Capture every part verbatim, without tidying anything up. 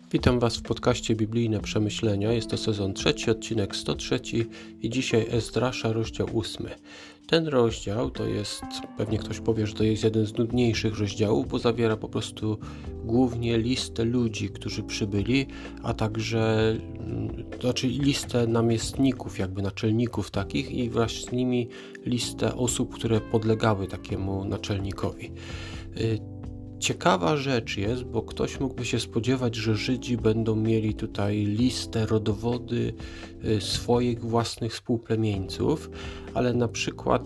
Witam Was w podcaście Biblijne Przemyślenia. Jest to sezon trzeci, odcinek sto trzy i dzisiaj Ezdrasza, rozdział ósmy. Ten rozdział to jest, pewnie ktoś powie, że to jest jeden z nudniejszych rozdziałów, bo zawiera po prostu głównie listę ludzi, którzy przybyli, a także to znaczy listę namiestników, jakby naczelników takich i wraz z nimi listę osób, które podlegały takiemu naczelnikowi. Ciekawa rzecz jest, bo ktoś mógłby się spodziewać, że Żydzi będą mieli tutaj listę, rodowody swoich własnych współplemieńców, ale na przykład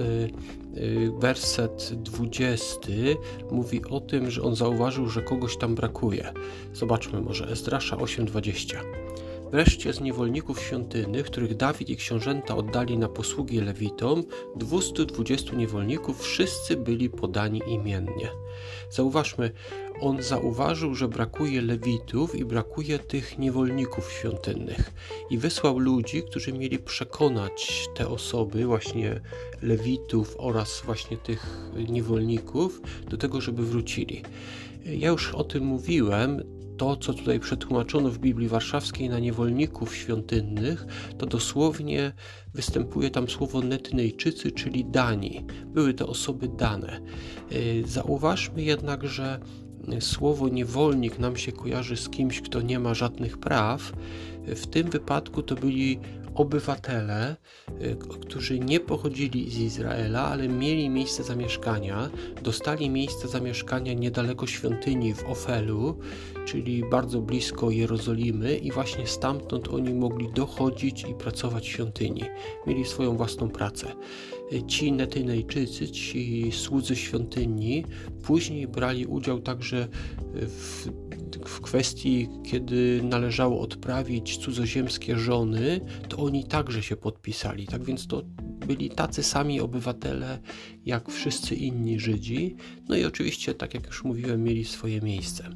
werset dwudziesty mówi o tym, że on zauważył, że kogoś tam brakuje. Zobaczmy może Ezdrasza osiem dwadzieścia. Wreszcie z niewolników świątynnych, których Dawid i książęta oddali na posługi Lewitom, dwustu dwudziestu niewolników, wszyscy byli podani imiennie. Zauważmy, on zauważył, że brakuje Lewitów i brakuje tych niewolników świątynnych i wysłał ludzi, którzy mieli przekonać te osoby, właśnie Lewitów oraz właśnie tych niewolników, do tego, żeby wrócili. Ja już o tym mówiłem. To, co tutaj przetłumaczono w Biblii Warszawskiej na niewolników świątynnych, to dosłownie występuje tam słowo Netynejczycy, czyli dani. Były to osoby dane. Zauważmy jednak, że słowo niewolnik nam się kojarzy z kimś, kto nie ma żadnych praw. W tym wypadku to byli obywatele, którzy nie pochodzili z Izraela, ale mieli miejsce zamieszkania, dostali miejsce zamieszkania niedaleko świątyni w Ofelu, czyli bardzo blisko Jerozolimy i właśnie stamtąd oni mogli dochodzić i pracować w świątyni. Mieli swoją własną pracę. Ci Netynejczycy, ci słudzy świątyni później brali udział także w w kwestii, kiedy należało odprawić cudzoziemskie żony, to oni także się podpisali. Tak więc to byli tacy sami obywatele, jak wszyscy inni Żydzi. No i oczywiście, tak jak już mówiłem, mieli swoje miejsce.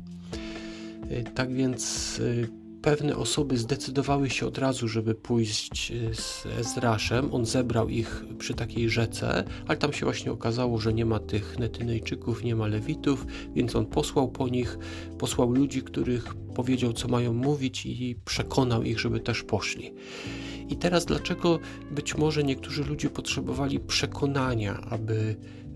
Tak więc pewne osoby zdecydowały się od razu, żeby pójść z Ezdraszem. On zebrał ich przy takiej rzece, ale tam się właśnie okazało, że nie ma tych Netynejczyków, nie ma Lewitów, więc on posłał po nich, posłał ludzi, których powiedział, co mają mówić i przekonał ich, żeby też poszli. I teraz dlaczego być może niektórzy ludzie potrzebowali przekonania, aby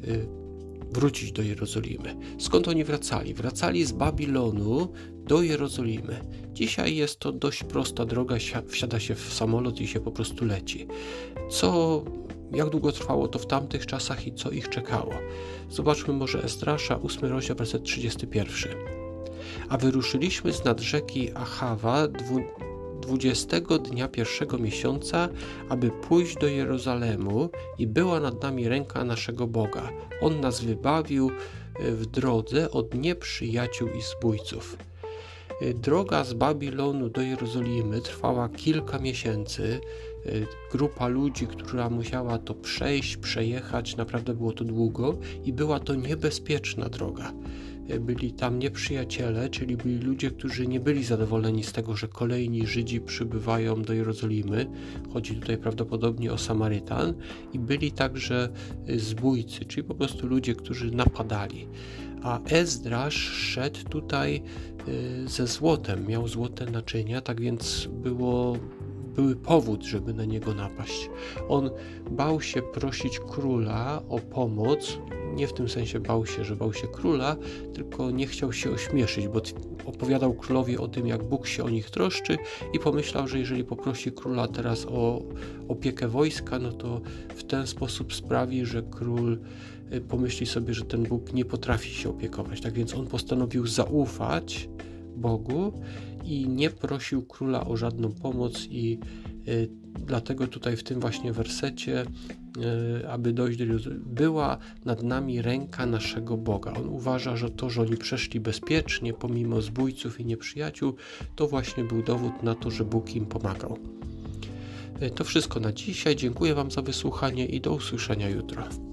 wrócić do Jerozolimy? Skąd oni wracali? Wracali z Babilonu do Jerozolimy. Dzisiaj jest to dość prosta droga, wsiada się w samolot i się po prostu leci. Co, jak długo trwało to w tamtych czasach i co ich czekało? Zobaczmy może Ezdrasza, ósmy rozdział, werset trzydziesty pierwszy. A wyruszyliśmy z nad rzeki Achawa dwudziestego dnia pierwszego miesiąca, aby pójść do Jerozolemu i była nad nami ręka naszego Boga. On nas wybawił w drodze od nieprzyjaciół i zbójców. Droga z Babilonu do Jerozolimy trwała kilka miesięcy. Grupa ludzi, która musiała to przejść, przejechać, naprawdę było to długo i była to niebezpieczna droga. Byli tam nieprzyjaciele, czyli byli ludzie, którzy nie byli zadowoleni z tego, że kolejni Żydzi przybywają do Jerozolimy. Chodzi tutaj prawdopodobnie o Samarytan i byli także zbójcy, czyli po prostu ludzie, którzy napadali. A Ezdrasz szedł tutaj ze złotem, miał złote naczynia, tak więc było, były powód, żeby na niego napaść. On bał się prosić króla o pomoc, nie w tym sensie bał się, że bał się króla, tylko nie chciał się ośmieszyć, bo opowiadał królowi o tym, jak Bóg się o nich troszczy i pomyślał, że jeżeli poprosi króla teraz o opiekę wojska, no to w ten sposób sprawi, że król pomyśli sobie, że ten Bóg nie potrafi się opiekować. Tak więc on postanowił zaufać Bogu i nie prosił króla o żadną pomoc i y, dlatego tutaj w tym właśnie wersecie, y, aby dojść do Jerozolimy, była nad nami ręka naszego Boga. On uważa, że to, że oni przeszli bezpiecznie pomimo zbójców i nieprzyjaciół, to właśnie był dowód na to, że Bóg im pomagał. Y, to wszystko na dzisiaj. Dziękuję Wam za wysłuchanie i do usłyszenia jutro.